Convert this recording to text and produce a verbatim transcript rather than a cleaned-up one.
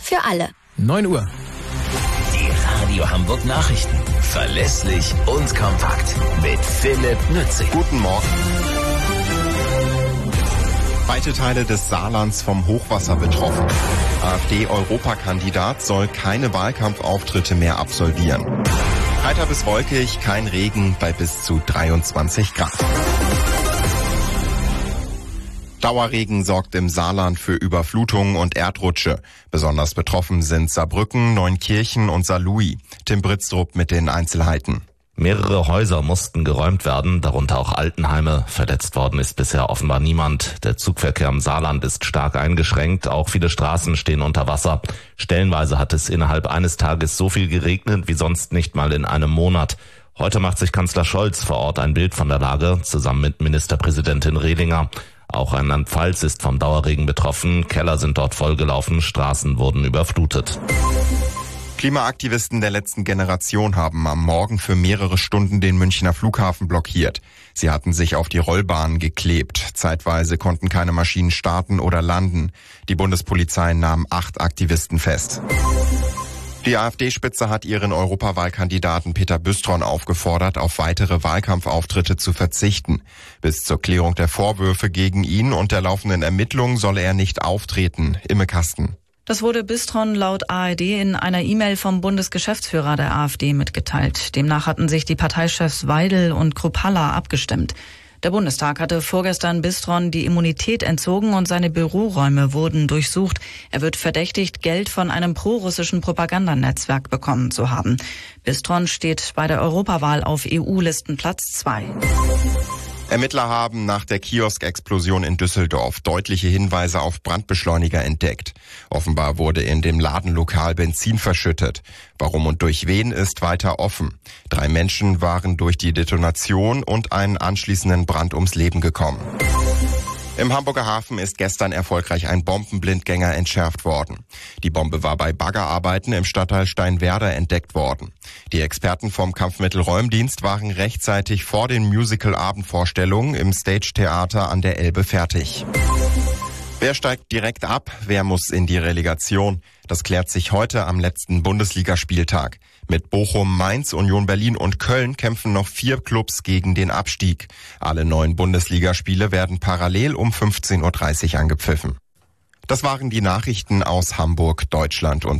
für alle. neun Uhr. Die Radio Hamburg Nachrichten. Verlässlich und kompakt. Mit Philipp Nützig. Guten Morgen. Weite Teile des Saarlands vom Hochwasser betroffen. AfD-Europakandidat soll keine Wahlkampfauftritte mehr absolvieren. Heiter bis wolkig, kein Regen bei bis zu dreiundzwanzig Grad. Dauerregen sorgt im Saarland für Überflutungen und Erdrutsche. Besonders betroffen sind Saarbrücken, Neunkirchen und Saarlouis. Tim Britztrup mit den Einzelheiten. Mehrere Häuser mussten geräumt werden, darunter auch Altenheime. Verletzt worden ist bisher offenbar niemand. Der Zugverkehr im Saarland ist stark eingeschränkt. Auch viele Straßen stehen unter Wasser. Stellenweise hat es innerhalb eines Tages so viel geregnet wie sonst nicht mal in einem Monat. Heute macht sich Kanzler Scholz vor Ort ein Bild von der Lage, zusammen mit Ministerpräsidentin Rehlinger. Auch Rheinland-Pfalz ist vom Dauerregen betroffen. Keller sind dort vollgelaufen, Straßen wurden überflutet. Klimaaktivisten der letzten Generation haben am Morgen für mehrere Stunden den Münchner Flughafen blockiert. Sie hatten sich auf die Rollbahnen geklebt. Zeitweise konnten keine Maschinen starten oder landen. Die Bundespolizei nahm acht Aktivisten fest. Die AfD-Spitze hat ihren Europawahlkandidaten Peter Büstron aufgefordert, auf weitere Wahlkampfauftritte zu verzichten. Bis zur Klärung der Vorwürfe gegen ihn und der laufenden Ermittlungen solle er nicht auftreten. Imme Kasten. Das wurde Büstron laut A R D in einer E-Mail vom Bundesgeschäftsführer der AfD mitgeteilt. Demnach hatten sich die Parteichefs Weidel und Kruppalla abgestimmt. Der Bundestag hatte vorgestern Büstron die Immunität entzogen und seine Büroräume wurden durchsucht. Er wird verdächtigt, Geld von einem prorussischen Propagandanetzwerk bekommen zu haben. Büstron steht bei der Europawahl auf E U-Listen Platz zwei. Ermittler haben nach der Kiosk-Explosion in Düsseldorf deutliche Hinweise auf Brandbeschleuniger entdeckt. Offenbar wurde in dem Ladenlokal Benzin verschüttet. Warum und durch wen ist weiter offen. Drei Menschen waren durch die Detonation und einen anschließenden Brand ums Leben gekommen. Im Hamburger Hafen ist gestern erfolgreich ein Bombenblindgänger entschärft worden. Die Bombe war bei Baggerarbeiten im Stadtteil Steinwerder entdeckt worden. Die Experten vom Kampfmittelräumdienst waren rechtzeitig vor den Musical-Abendvorstellungen im Stage-Theater an der Elbe fertig. Wer steigt direkt ab? Wer muss in die Relegation? Das klärt sich heute am letzten Bundesligaspieltag. Mit Bochum, Mainz, Union Berlin und Köln kämpfen noch vier Clubs gegen den Abstieg. Alle neun Bundesligaspiele werden parallel um fünfzehn Uhr dreißig angepfiffen. Das waren die Nachrichten aus Hamburg, Deutschland und